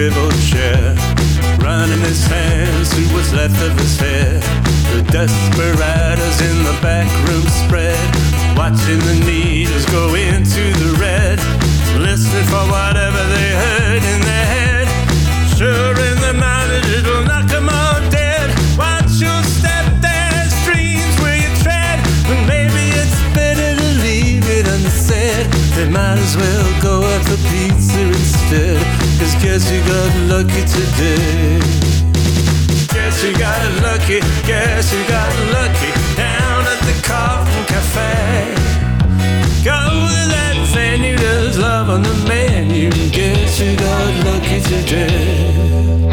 shriveled chair, running his hands through what's left of his hair. The desperados in the back room spread, watching the needles go into the red, listening for whatever they heard in their head. Sure in their mind that it'll knock them all dead. Watch your step, there's dreams where you tread, but maybe it's better to leave it unsaid. They might as well go out for pizza instead, 'cause guess you got lucky today. Guess you got lucky, guess you got lucky, down at the Coffin Cafe. Go to that venue, there's love on the menu. Guess you got lucky today.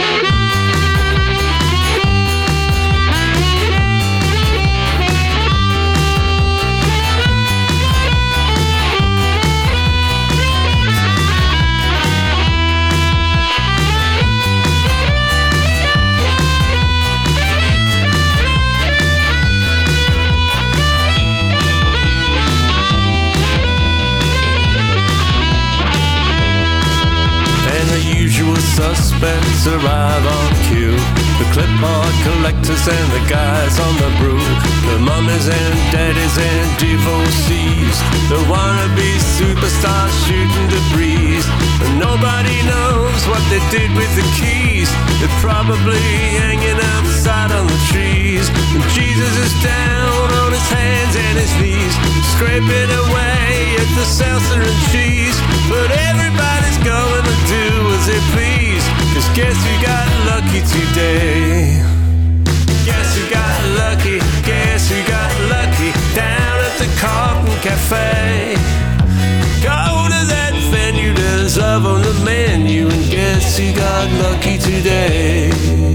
Suspects arrive on cue, the clipboard collectors and the guys on the brew, the mummies and daddies and divorcees, the wannabe superstars shooting debris. And nobody knows what they did with the keys. They're probably hanging outside on the trees. And Jesus is down on his hands and his knees, scraping away at the seltzer and cheese. But everybody's going to do as they please, 'cause guess you got lucky today. Guess you got lucky, guess you got lucky, down at the Coffin Cafe. Go to that venue, there's love on the menu, and guess you got lucky today.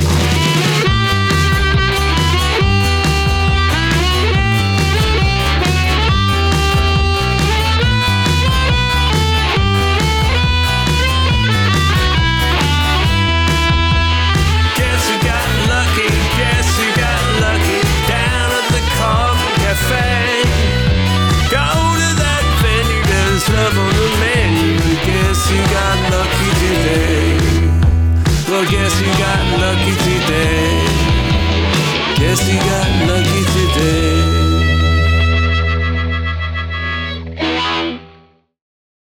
Go to that venue, there's love on the menu, and guess you got lucky today. Well, guess you got lucky today. Guess you got lucky